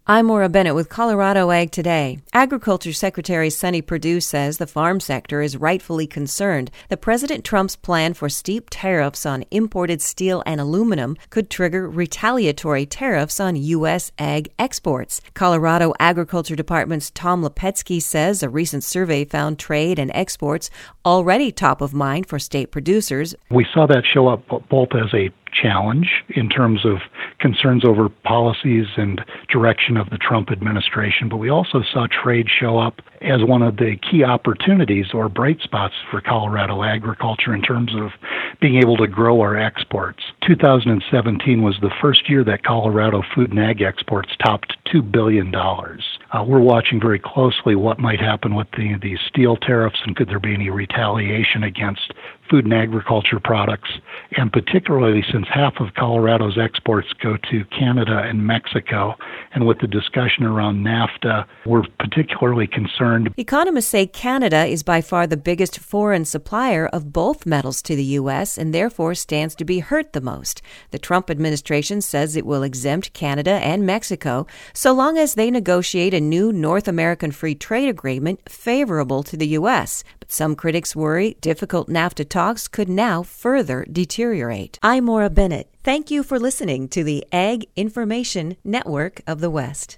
I'm Maura Bennett with Colorado Ag Today. Agriculture Secretary Sonny Perdue says the farm sector is rightfully concerned that President Trump's plan for steep tariffs on imported steel and aluminum could trigger retaliatory tariffs on U.S. ag exports. Colorado Agriculture Department's Tom Lepetsky says a recent survey found trade and exports already top of mind for state producers. We saw that show up both as a challenge in terms of concerns over policies and direction of the Trump administration, but we also saw trade show up as one of the key opportunities or bright spots for Colorado agriculture in terms of being able to grow our exports. 2017 was the first year that Colorado food and ag exports topped $2 billion. We're watching very closely what might happen with the steel tariffs and could there be any retaliation against food and agriculture products, and particularly since half of Colorado's exports go to Canada and Mexico, and with the discussion around NAFTA, we're particularly concerned. Economists say Canada is by far the biggest foreign supplier of both metals to the U.S. and therefore stands to be hurt the most. The Trump administration says it will exempt Canada and Mexico so long as they negotiate a new North American free trade agreement favorable to the U.S. But some critics worry difficult NAFTA talks could now further deteriorate. I'm Maura Bennett. Thank you for listening to the Ag Information Network of the West.